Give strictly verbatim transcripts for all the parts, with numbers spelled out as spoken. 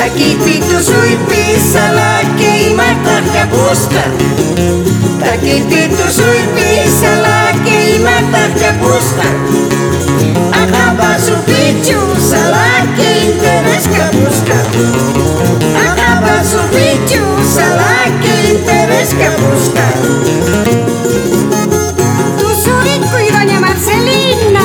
Takipitu suipi salake imataka busca. Takipitu suipi salake imataka busca. Acaba su bicho salake interés que busca. Acaba su bicho salake interés que busca. Tu Surico y doña Marcelina.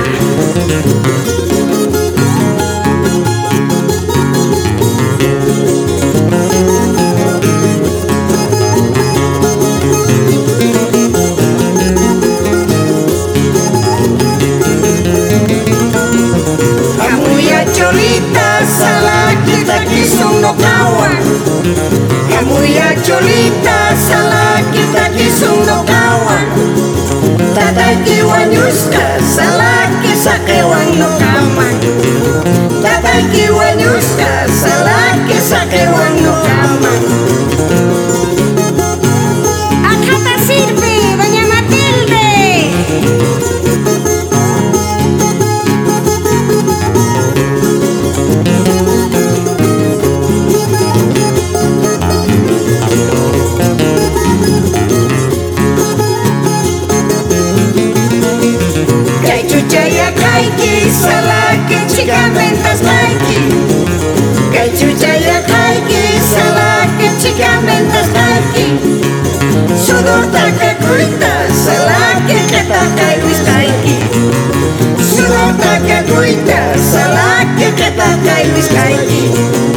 Cholita salaki takisung no kawan. Kamuya cholita salaki takisung no kawan. Tataki wanyuska salaki sakewang no kaman. Tataki wanyuska salaki sakewang no kaman. Acá te sirve, doña Matilde. Salaki chica ventas kaiki. Kay chuchaya kaiki salaki chica ventas kaiki. Sudor taka kuita salaki kata kai wis kaiki. Sudor taka kuita salaki kata kai wis kaiki.